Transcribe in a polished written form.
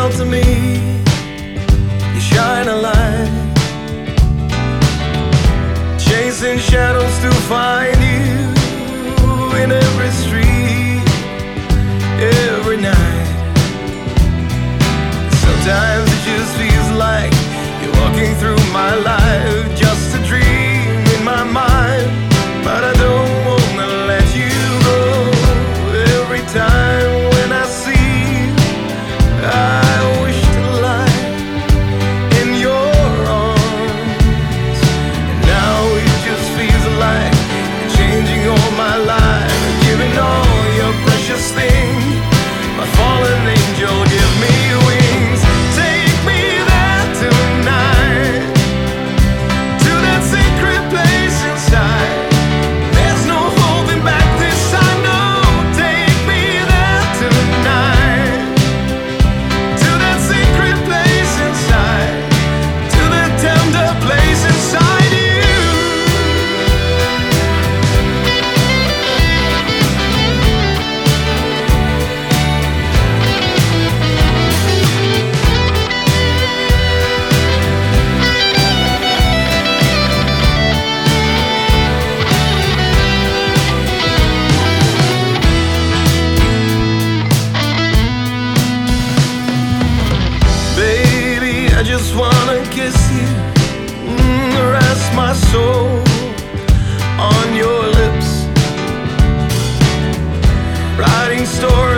shelter me, you shine a light, chasing shadows to find you in every street, every night. Sometimes it just feels like you're walking through my life, just a dream in my mind, but I don't wanna let you go. Every time when I see you, I wish to lie in your arms. And now it just feels like you're changing all my life, giving all your precious things. My fallen angel, give me wings. Take me there tonight, to that secret place inside. There's no holding back this time, no. Take me there tonight, to that secret place inside, to the tender place inside you. Baby, I just wanna kiss you, rest my soul on your lips, writing stories